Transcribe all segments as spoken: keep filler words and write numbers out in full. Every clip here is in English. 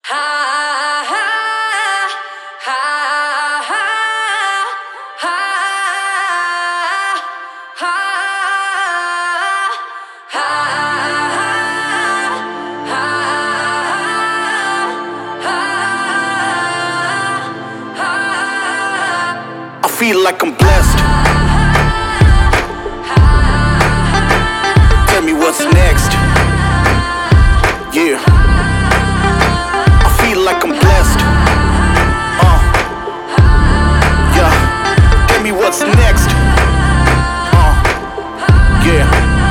I feel like I'm blessed. Tell me what's next. Yeah. I feel like I'm blessed. Uh. Yeah. Tell me what's next. Uh. Yeah.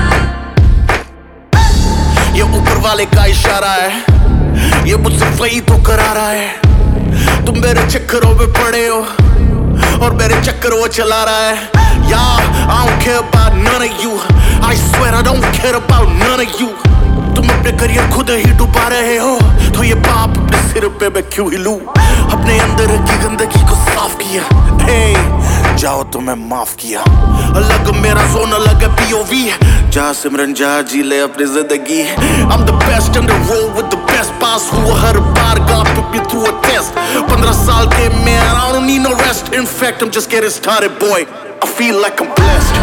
ये ऊपर वाले का इशारा है, ये मुझसे वही तो करा रहा है। तुम मेरे चक्करों में पड़े हो और मेरे चक्कर वो चला रहा है। Yeah, I don't care about none of you. I swear I don't care about none of you. तुम अपने करियर खुद ही डुबा रहे हो, तो ये पाप अपने सिर पे मैं क्यों ही लूं? अपने अंदर की गंदगी को साफ किया, hey, जाओ तो मैं माफ किया। अलग मेरा जोन अलग है P O V, जा सिमरन जा जी ले अपनी जिंदगी। I'm the best on the road with the best boss who her bar God put me through a test। पंद्रह साल के man, I don't need no rest. In fact, I'm just getting started, boy. I feel like I'm blessed.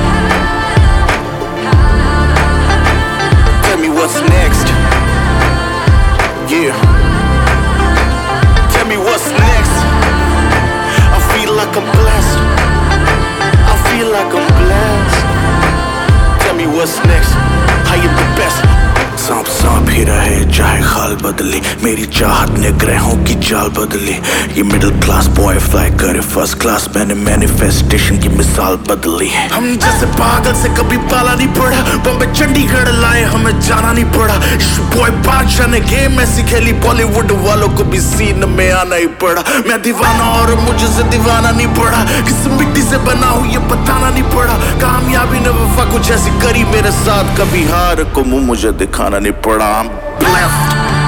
Tell me what's next. Yeah. Tell me what's next. I feel like I'm blessed. I feel like I'm blessed. Tell me what's next. I am the best. सांप सांप ही रहे चाहे खाल बदली, मेरी चाहत ने ग्रहों की चाल बदली। ये मिडिल क्लास बॉय फ्लाई करे फर्स्ट क्लास, मैंने मैनिफेस्टेशन की मिसाल बदली। हम जैसे पागल से कभी पाला नहीं पड़ा, बॉम्बे चंडीगढ़ लाए हमें जाना नहीं पड़ा। बॉय बादशाह ने गेम ऐसी खेली, बॉलीवुड वालों को भी सीन में आना ही पड़ा। मैं दीवाना और मुझे से दीवाना नहीं पड़ा, किस मिट्टी से बना हूँ ये बताना नहीं पड़ा। कामयाबी ने वफा कुछ ऐसी करी मेरे साथ, कभी हार को मुंह मुझे दिखाना नहीं पड़ा। I'm blessed.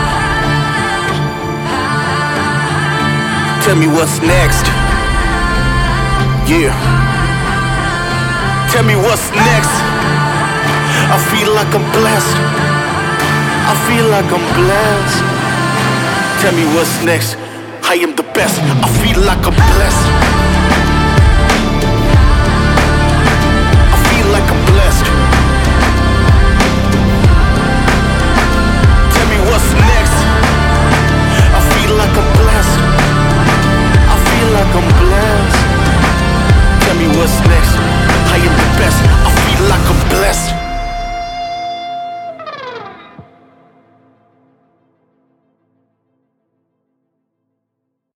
Tell me what's next. Yeah. Tell me what's next. I feel like I'm blessed. I feel like I'm blessed. Tell me what's next. I am the best. I feel like I'm blessed. I feel like I'm blessed. What's next?